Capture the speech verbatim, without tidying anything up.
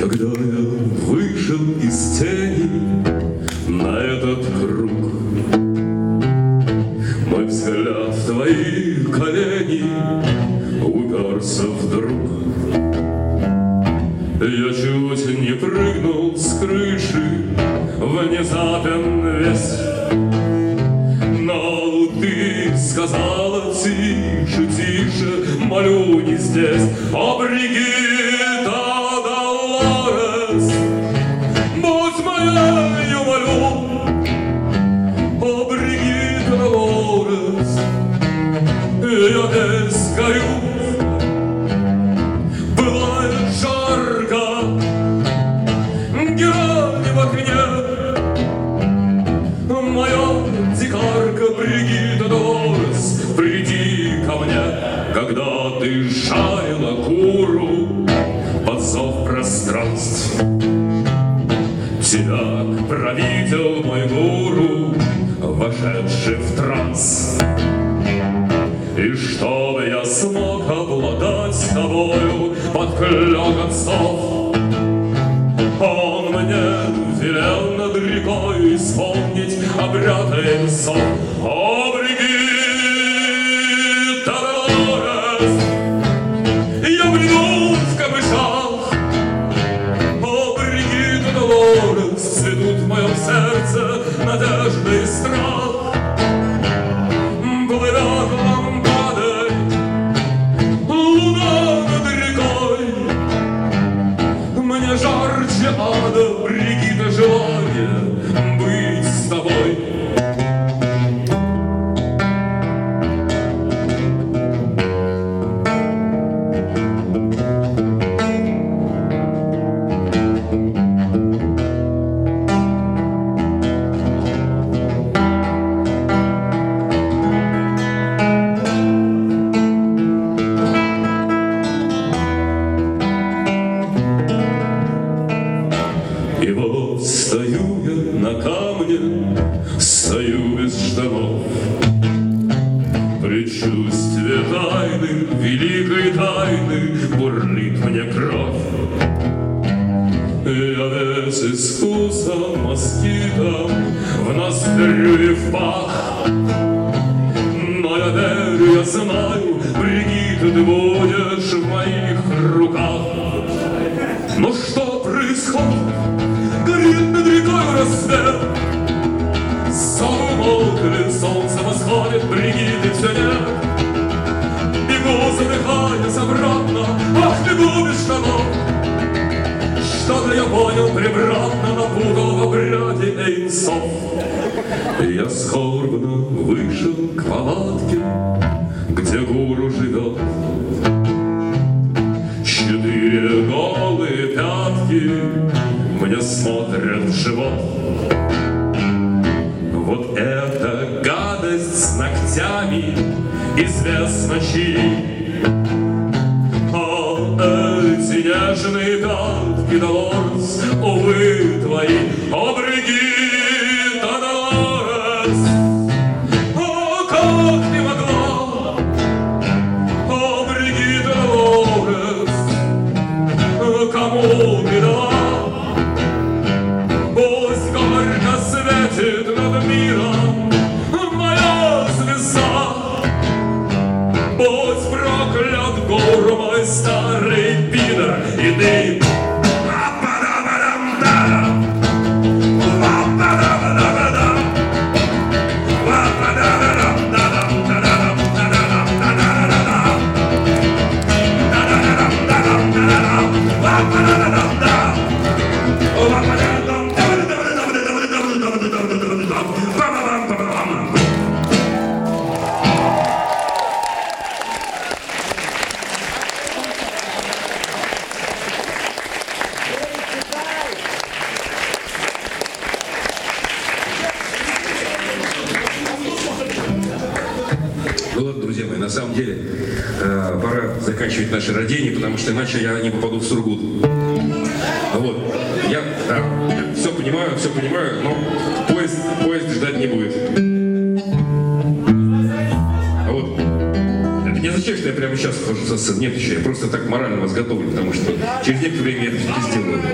Когда я вышел из тени на этот круг, мой взгляд в твои колени уперся вдруг. Я чуть не прыгнул с крыши, внезапен весь. Но ты сказала тише, тише, молю не здесь. О, Бригитта Долорес, будь моею, молю. О, Бригитта Долорес, я весь горю. Бывает жарко, герань в окне. Моя дикарка Бригитта Долорес, приди ко мне, когда ты жарила куру под зов пространств. Тебя провидел мой гуру, вошедший в транс. И чтобы я смог обладать тобою под клёк отцов, он мне велел над рекой исполнить обряд Эйнсов. О, Бригитта Долорес, я приду в камышах. О, Бригитта Долорес, цветут в моем сердце надежда и страх. Плывет лампадой луна над рекой, мне жарче ада, Бригитта, желание быть с тобой. И вот стою я на камне, стою без штанов. Предчувствие тайны, великой тайны, бурлит мне кровь. Я весь искусом москитом в ноздрю и в пах. Но я верю, я знаю, Бригитта, ты будешь в моих руках. Но что происходит? Горит над рекой рассвет. Совы умолкли, солнце восходит, Бригитты все нет. Бегу, задыхаясь обратно, ах, бегу без штанов. Что-то я понял превратно, напутал в обряде Эйнсов. Я скорбно вышел к палатке, где гуру живет. Четыре голые пятки мне смотрят в живот. Вот эта гадость с ногтями известна чьи. О, эти нежные пятки, Долорес, увы, твои. О, Бригитта Долорес, о, как ты могла. О, Бригитта Долорес, кому ты дала? Пусть горько светит над миром моя звезда. Будь проклят гуру мой старый пидор, и ты. Ну ладно, друзья мои, на самом деле э, пора заканчивать наше родение, потому что иначе я не попаду в Сургут. Вот. Я, да, я все понимаю, все понимаю, но поезд, поезд ждать не будет. А вот. Это не означает, что я прямо сейчас хожу со сцены. Нет еще, я просто так морально вас готовлю, потому что через некоторое время я это все-таки сделаю.